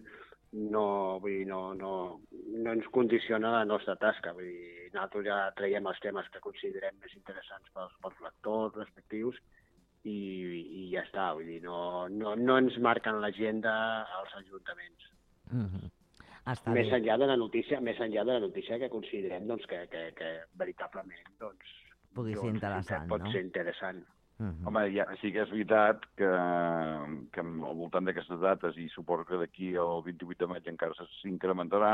no, vull dir, no, no, no ens condiciona la nostra tasca. Vull dir, nosaltres ja traiem els temes que considerem més interessants pels, pels lectors respectius i, i ja està. Vull dir, no, no, no ens marquen l'agenda als ajuntaments. Uh-huh. Està més bé. enllà de la notícia, més enllà de la notícia que considerem doncs, que, que, que veritablement doncs, pugui ser doncs, interessant, pot no? ser interessant. Uh-huh. Home, ja, sí que és veritat que, que al voltant d'aquestes dates, i suposo que d'aquí al vint-i-vuit de maig encara s'incrementarà,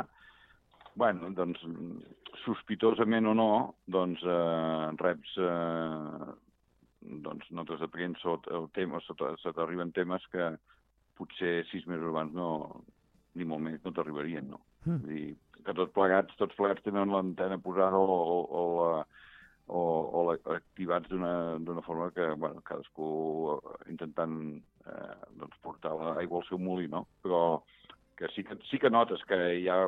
bueno, doncs, sospitosament o no, doncs, eh, reps eh, doncs, notes de premsa o, o temes, se t'arriben temes que potser sis mesos abans no, ni molt més, no t'arribarien, no? Mm. Vull dir, que tots plegats, tots plegats tenen l'antena posada o, o, o la o, o activats d'una forma que, bueno, cadascú intentant eh, doncs portar l'aigua al seu molí, no? Però que sí que, sí que notes que hi ha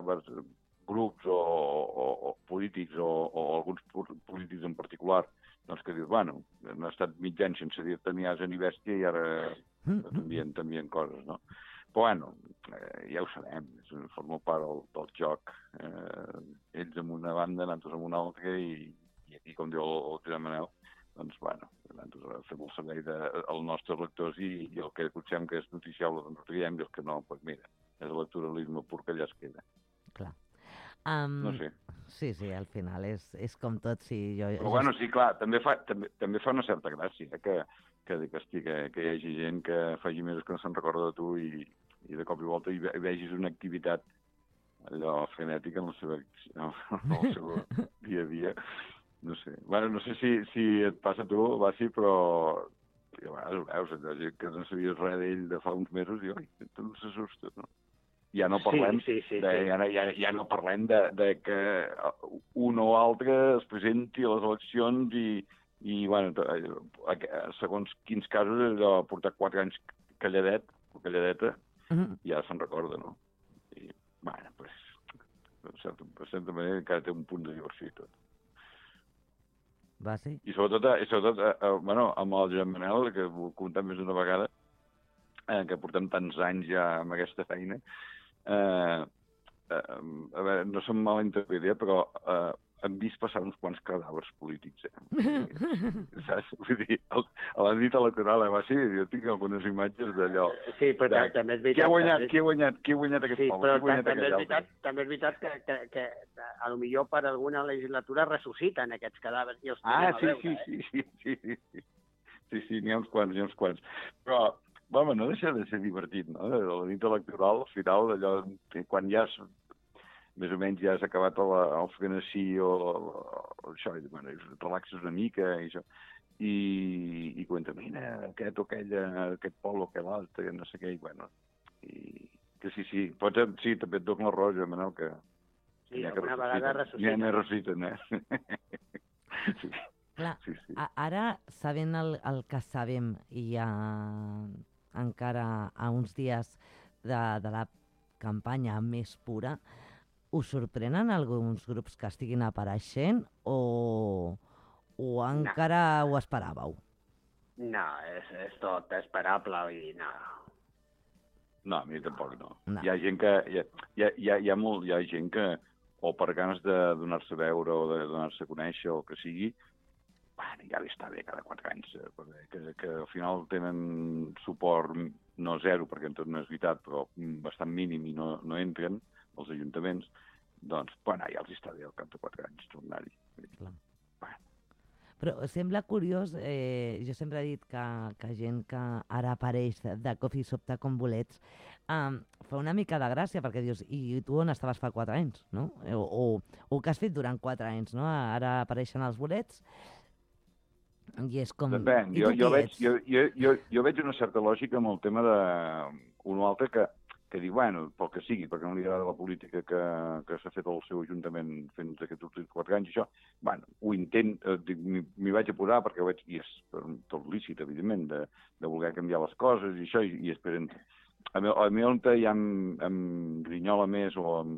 grups o, o, o polítics o, o alguns polítics en particular doncs que dius, bueno, han estat mig any sense dir tenir asa ni bèstia i ara t'envien, t'envien coses, no? Però, bueno, eh, ja ho sabem, forma part del, del joc. Eh, ells amb una banda, nosaltres amb una altra i i aquí, com diu el, el Josep Manel, doncs, bueno, nosaltres fem el servei dels nostres lectors i, i el que potser que és noticiable doncs ho triem i el que no, doncs mira, és electoralisme pur que allà es queda. Clar. Um, no sé. Sí, sí, al final és, és com tot. Sí, jo, Però jo... bueno, sí, clar, també fa, també, també fa una certa gràcia eh, que, que, que, hosti, que, que hi hagi gent que faci mesos que no se'n recorda de tu i, i de cop i volta i ve, vegis una activitat allò frenètica en el seu, en el seu dia a dia. No sé. Bueno, no sé si, si et passa a tu, Basi, però i a vegades ho veus, allò, gent que no sabies res d'ell de fa uns mesos i oi, tu no s'assusta, no? Ja no parlem, sí, sí, sí, de, sí. Ja, ja, ja no parlem de, de que un o altre es presenti a les eleccions i, i bueno, segons quins casos, allò, ha portat quatre anys calladet, o calladeta, uh-huh. I ja se'n recorda, no? I, bueno, pues, de certa, de certa manera encara té un punt de diversió i tot. Va, sí. I sobretot, i sobretot eh, bueno, amb el Josep Manel, que ho comentem més d'una vegada, eh, que portem tants anys ja amb aquesta feina, eh, eh, a veure, no som mal interpretat, però eh, hem vist passar uns quants cadàvers polítics, eh? Saps? Vull dir, a la nit electoral, eh, va, sí, jo tinc algunes imatges d'allò. Sí, però de, també és veritat... Qui ha guanyat, qui ha guanyat, qui ha guanyat aquest sí, poble? Però guanyat també, és veritat, també és veritat que, que, que, que a lo millor per alguna legislatura ressusciten aquests cadàvers i els ah, tornem sí, a veure, sí, eh? sí, sí, sí, sí, sí, sí, n'hi ha uns quants, n'hi ha uns quants. Però, home, no deixa de ser divertit, no? La nit electoral, al final, allò, quan ja has, més o menys ja has acabat el, el frenesí o, o això, i, bueno, relaxes una mica i això, i, i cuenta, mira, aquest o aquell, aquest pol o aquell altre, no sé què, i bueno, i que sí, sí, pots, sí, també et dono la roja, Manel, que... Sí, alguna vegada ressusciten. Ja ressusciten, eh? Sí. Clar, sí, sí. A, ara, sabent el, el que sabem i ja encara a uns dies de, de la campanya més pura, us sorprenen alguns grups que estiguin apareixent o, o encara no. ho esperàveu? No, és, és tot esperable, vull dir, no. No, a mi tampoc no. no. Hi ha gent que... Hi ha, hi ha, hi ha, hi ha, molt, hi ha gent que, o per ganes de donar-se a veure o de donar-se a conèixer o que sigui, bueno, ja li està bé cada quatre anys, que, que al final tenen suport, no zero, perquè en tot no és veritat, però bastant mínim i no, no entren als ajuntaments, doncs, bueno, ja els està bé al cap de quatre anys tornar-hi. Clar. Però sembla curiós, eh, jo sempre he dit que, que gent que ara apareix de, de cop i sobte com bolets, um, fa una mica de gràcia, perquè dius, i tu on estaves fa quatre anys, no? O, o, o què has fet durant quatre anys, no? Ara apareixen els bolets, i és com... Depèn, I jo, tu jo, qui veig, ets? jo, jo, jo, jo veig una certa lògica amb el tema de un o altre que, que diu, bueno, pel que sigui, perquè no li agrada la política que, que s'ha fet al seu ajuntament fent aquests últims quatre anys, això, bueno, ho intent, eh, m'hi vaig a posar perquè ho veig, i és tot lícit, evidentment, de, de voler canviar les coses i això, i, i esperen... A mi, a mi on ja em, em grinyola més o em,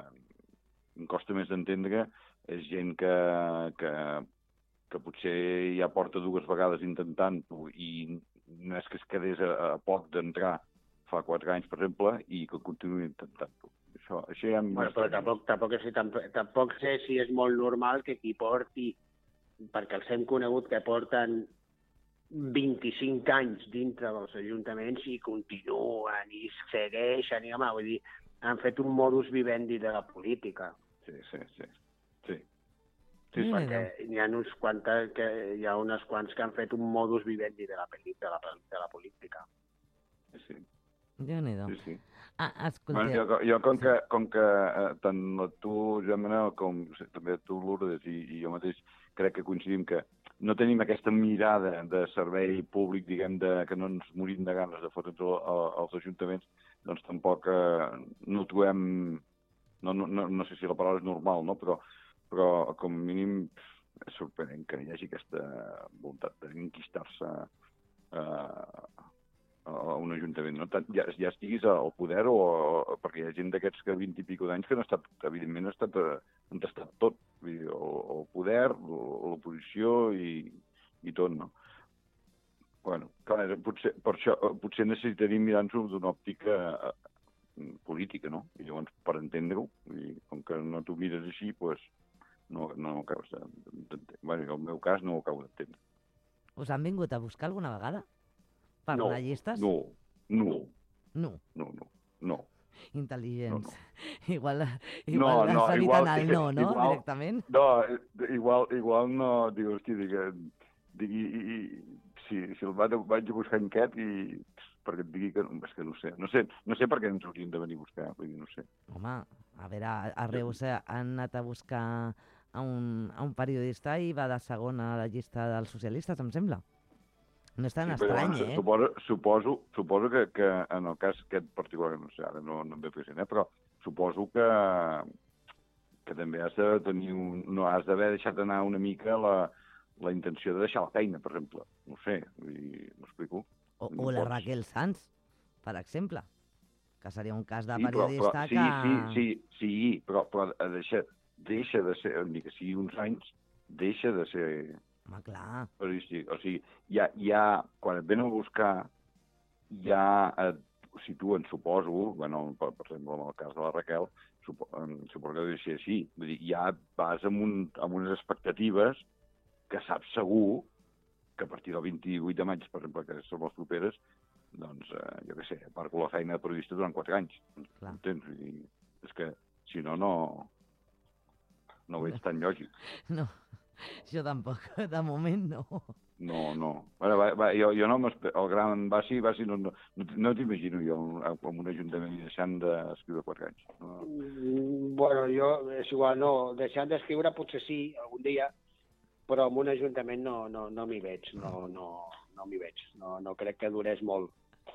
em costa més d'entendre és gent que, que, que potser ja porta dues vegades intentant-ho i no és que es quedés a, a poc d'entrar fa quatre anys, per exemple, i que continuï intentant-ho. Això, això ja... Bueno, però tampoc, tampoc, sé, tampoc, tampoc sé si és molt normal que qui porti, perquè els hem conegut que porten vint-i-cinc anys dintre dels ajuntaments i continuen i segueixen, i home, vull dir, han fet un modus vivendi de la política. Sí, sí, sí. sí. Sí, perquè hi ha, uns quantes, que, hi ha unes quants que han fet un modus vivendi de la, de la, de la política. Sí. Déu-n'hi-do. Sí, sí. Ah, escolteu... Bueno, jo, jo com que, com que eh, tant tu, Joan Manel, com també tu, Lourdes, i, i jo mateix, crec que coincidim que no tenim aquesta mirada de servei públic, diguem, de, que no ens morim de ganes de fotre'ns als ajuntaments, doncs tampoc eh, no trobem... No, no, no, no sé si la paraula és normal, no? però, però com a mínim és sorprenent que hi hagi aquesta voluntat d'enquistar-se eh, a un ajuntament, no? Tant, ja, ja estiguis al poder o, o perquè hi ha gent d'aquests que vint i pico d'anys que han estat, evidentment, han estat, han tastat tot, vull dir, o, o el poder, o l'oposició i, i tot, no? Bueno, clar, potser, per això, potser necessitaríem mirar-nos-ho d'una òptica eh, política, no? I llavors, per entendre-ho, com que no t'ho mires així, doncs no, no ho acabes d'entendre. Bueno, en el meu cas no ho acabo d'entendre. Us han vingut a buscar alguna vegada? Per no, les llistes? No, no. No? No, no, no. Intel·ligents. No, no. Igual, igual no, no, has igual, el no, no, igual, directament? No, igual, igual no, diu, hosti, digui, digui i, si, si el vaig, vaig a buscar en aquest i perquè et digui que no, és que no sé, no sé, no sé per què ens haurien de venir a buscar, vull dir, no sé. Home, a veure, a Reus han anat a buscar a un, a un periodista i va de segon a la llista dels socialistes, em sembla. No és tan sí, estrany, però, eh? Suposo, suposo, suposo que, que en el cas aquest particular, no sé, ara no, no em ve present, eh? Però suposo que, que també has de tenir un, no has d'haver deixat anar una mica la, la intenció de deixar la feina, per exemple. No sé, m'explico. O, o la Raquel Sanz, per exemple, que seria un cas de sí, periodista però, però, que... Sí, sí, sí, sí, però, però deixa, deixa de ser, ni que sigui uns anys, deixa de ser... Home, clar. Periodístic. O sigui, ja, ja, quan et venen a buscar, ja et situen, suposo, bueno, per, per exemple, en el cas de la Raquel, supo, suposo que deu ser així. Vull dir, ja vas amb, un, amb unes expectatives que saps segur que a partir del vint-i-vuit de maig, per exemple, que són les properes, doncs, eh, jo què sé, parco la feina de periodista durant quatre anys. Clar. Entens? Vull dir, és que, si no, no, no ho veig tan lògic. No. Jo tampoc, de moment no. No, no. Bueno, va, va, jo, jo no m'espero. El gran va sí, va sí, no, no, no, no t'imagino jo amb un ajuntament deixant d'escriure quatre anys. No. Mm, bueno, jo, és igual, no. Deixant d'escriure potser sí, algun dia, però en un ajuntament no, no, no m'hi veig, no, no, no m'hi veig. No, no crec que durés molt.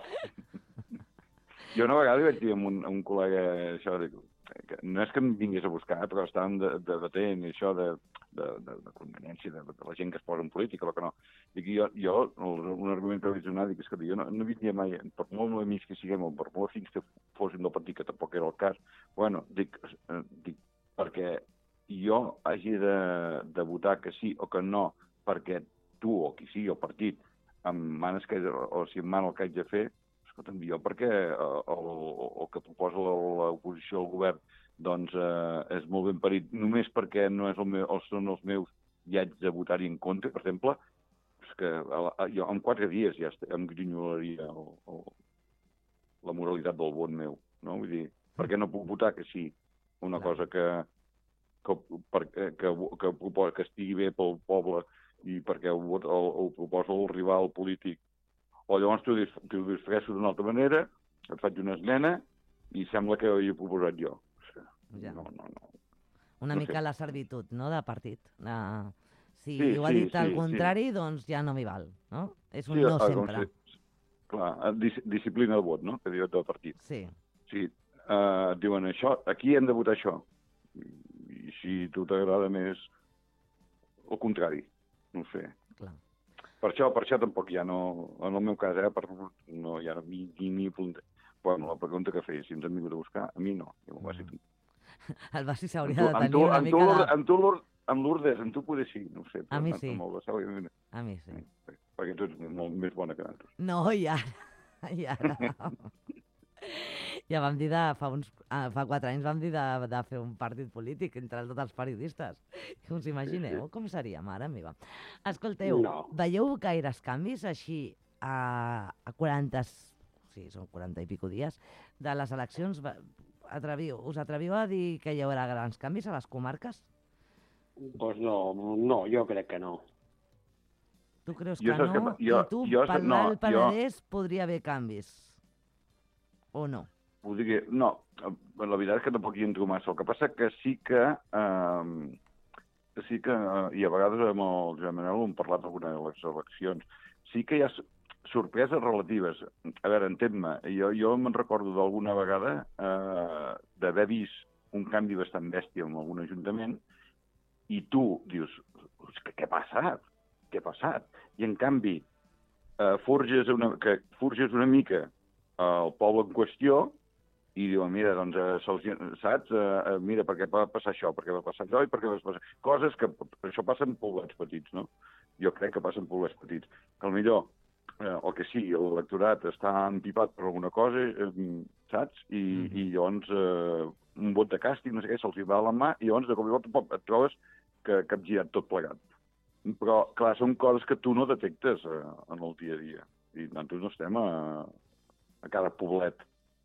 Jo una vegada li vaig dir a un, a un col·lega això, de, que no és que em vingués a buscar, però estàvem debatent això de, de, de, de conveniència, de, de la gent que es posa en política, o que no. Dic, jo, jo un argument que vaig donar, dic, és que jo no, no vindria mai, per molt amics que siguem, o per molt fins que fossin del partit, que tampoc era el cas, bueno, dic, eh, dic perquè jo hagi de, de votar que sí o que no, perquè tu o qui sigui el partit em manes que, o si em mana el que haig de fer, escolta'm, jo perquè el, el, el que proposa l'oposició al govern doncs eh, és molt ben parit, només perquè no és el meu, els són els meus i haig de votar-hi en contra, per exemple, és que jo en quatre dies ja em grinyolaria el, el, la moralitat del vot meu, no? Vull dir, per què no puc votar que sí? Una cosa que, que, per, que, que, que, que estigui bé pel poble i perquè ho, el, el proposa el rival polític. O llavors t'ho disfresso d'una altra manera, et faig una esmena i sembla que ho he proposat jo. Ja. No, no, no. Una no mica sé. La servitud, no?, de partit. Uh, si sí, ho ha sí, dit al sí, contrari, sí. doncs ja no m'hi val, no? És un sí, no sempre. Si, clar, dis, disciplina del vot, no?, que diu del partit. Sí. Sí, uh, diuen això, aquí hem de votar això. I si tu t'agrada més el contrari, no ho sé. Clar. Per això, per això tampoc ja no, en el meu cas, eh, per, no, ja no ni, ni, ni bueno, la pregunta que feia, si ens hem vingut a buscar, a mi no. Jo m'ho mm. El Basi s'hauria de tenir una mica de... Amb tu, amb l'Urdes, amb tu poder sí, no ho sé. A mi sí. Amb el a mi sí. Perquè tu ets molt més bona que nosaltres. No, i ara, i ara... Ja vam dir de, fa, uns, fa quatre anys vam dir de, de fer un partit polític entre tots els periodistes. Us imagineu sí, sí. com seria, mare meva? Escolteu, no. Veieu gaires canvis així a, a quaranta, sí, són quaranta i pico dies de les eleccions? Atreviu, us atreviu a dir que hi haurà grans canvis a les comarques? Doncs no, no, jo crec que no. Tu creus jo que no? Que, jo, I tu, jo, per no, l'Alt Penedès, jo... podria haver canvis? O no? Ho digui, no, la veritat és que tampoc hi entro massa. El que passa que sí que, eh, sí que, i a vegades amb el Joan Manuel hem parlat d'alguna de les eleccions, sí que hi ha sorpreses relatives. A veure, entén-me, jo, jo me'n recordo d'alguna vegada eh, d'haver vist un canvi bastant bèstia en algun ajuntament i tu dius, què ha passat? Què ha passat? I en canvi, eh, forges, una, que forges una mica el poble en qüestió i diuen, mira, doncs, eh, saps? Eh, mira, per què va passar això, per què va passar això i per què va passar... Coses que... Això passa en poblets petits, no? Jo crec que passa en poblets petits. Que potser, eh, o que sí, l'electorat està empipat per alguna cosa, eh, saps? I, mm. i llavors eh, un vot de càstig, no sé què, se'ls va a la mà i llavors de cop i volta et trobes que, que ha girat tot plegat. Però, clar, són coses que tu no detectes eh, en el dia a dia. I nosaltres no estem a... a cada poblet.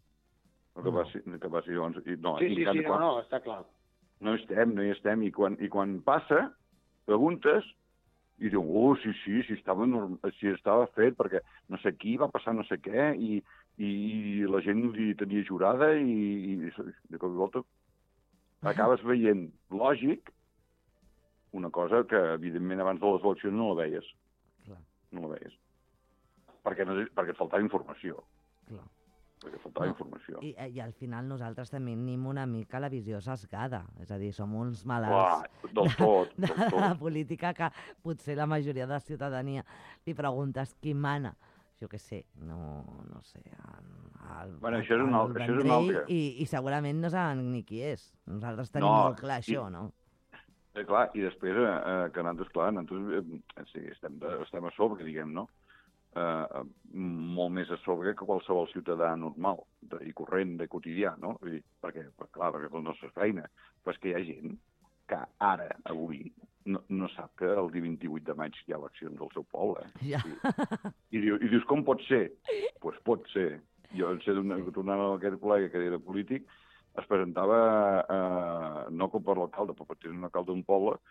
Que no. passi, que passi, doncs, i, no, sí, i sí, quan, sí, no, no, està clar. No hi estem, no hi estem, i quan, i quan passa, preguntes, i diu, oh, sí, sí, sí estava, sí estava fet, perquè no sé qui va passar no sé què, i, i la gent li tenia jurada, i, i de cop i volta acabes veient lògic una cosa que, evidentment, abans de les eleccions no la veies. Clar. No la veies. Perquè, no, perquè et faltava informació. Clar. Perquè faltava no, informació. I, I al final nosaltres tenim una mica la visió sesgada. És a dir, som uns malalts Clar, del tot, de, del de, tot. de la política que potser la majoria de la ciutadania li preguntes qui mana. Jo què sé, no, no sé, el, el, bueno, això és un el això és un altre. I, i segurament no saben ni qui és. Nosaltres tenim no, molt clar això, i, no? Eh, clar, i després eh, que nosaltres, clar, nosaltres eh, sí, estem, de, estem a sobre, diguem, no? Uh, molt més a sobre que qualsevol ciutadà normal de, i corrent, de quotidià, no? Vull dir, perquè, per, clar, perquè és la nostra feina. Però és que hi ha gent que ara, avui, no, no sap que el dia vint-i-vuit de maig hi ha eleccions al seu poble. Eh? Ja. I, i, diu, I dius, com pot ser? Doncs pues pot ser. Jo sé, tornant a aquest col·lega que era polític, es presentava, eh, no com per l'alcalde, però per tenir un alcalde d'un poble,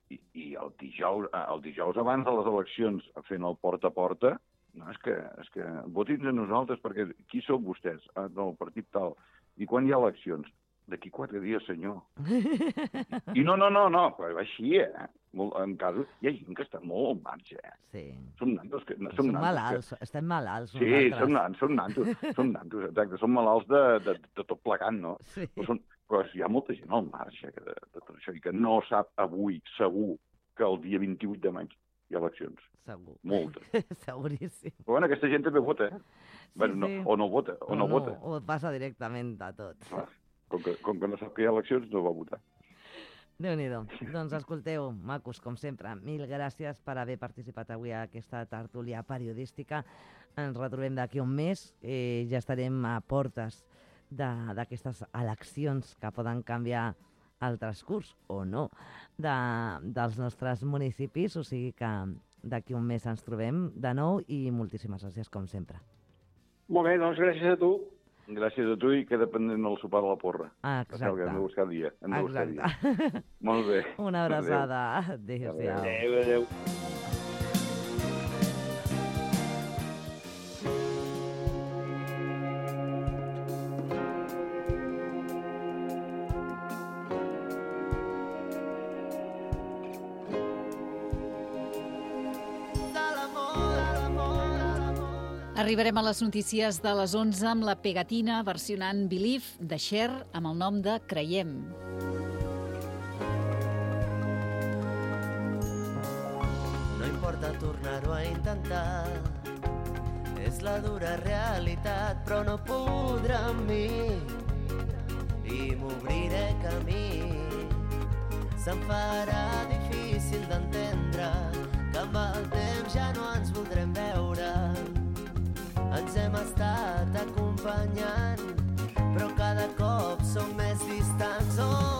I, i el, dijous, el dijous abans de les eleccions, fent el porta a porta, no, és que, és que votin a nosaltres, perquè qui sou vostès? Ah, no, el partit tal. I quan hi ha eleccions? D'aquí quatre dies, senyor. I no, no, no, no, però així, eh? En casos, hi ha gent que està molt al marge, eh? Sí. Som nantos. Que, som, som nantos malalts, que... estem malalts sí, nosaltres. som nantos, som nantos, som nantos, exacte, som malalts de, de, de tot plegant, no? Sí. Però, són, però hi ha molta gent al marge de, de tot això i que no sap avui, segur, que el dia vint-i-vuit de maig hi ha eleccions. Segur. Molta. Seguríssim. Però bueno, aquesta gent també vota, eh? Sí, bueno, no, sí. O no vota, o, O no, no, vota. o passa directament a tot. Clar, com que, com que no sap que hi ha eleccions, no va votar. Déu-n'hi-do. Doncs escolteu, macos, com sempre, mil gràcies per haver participat avui a aquesta tertúlia periodística. Ens retrobem d'aquí un mes. Eh, ja estarem a portes d'aquestes eleccions que poden canviar el transcurs o no de, dels nostres municipis. O sigui que d'aquí un mes ens trobem de nou i moltíssimes gràcies, com sempre. Molt bé, doncs gràcies a tu. Gràcies a tu i queda pendent el sopar de la porra. Ah, exacte. Hem de buscar dia. Hem de buscar Exacte. dia. Molt bé. Una abraçada. Adéu-siau. Adéu, adéu. Arribarem a les notícies de les onze amb la Pegatina versionant Believe de Cher amb el nom de Creiem. No importa tornar-ho a intentar, és la dura realitat, però no podrà amb mi i m'obriré camí. Se'm farà difícil d'entendre que amb el temps ja no ens voldrem veure. Ens hem estat acompanyant, però cada cop som més distants. Oh!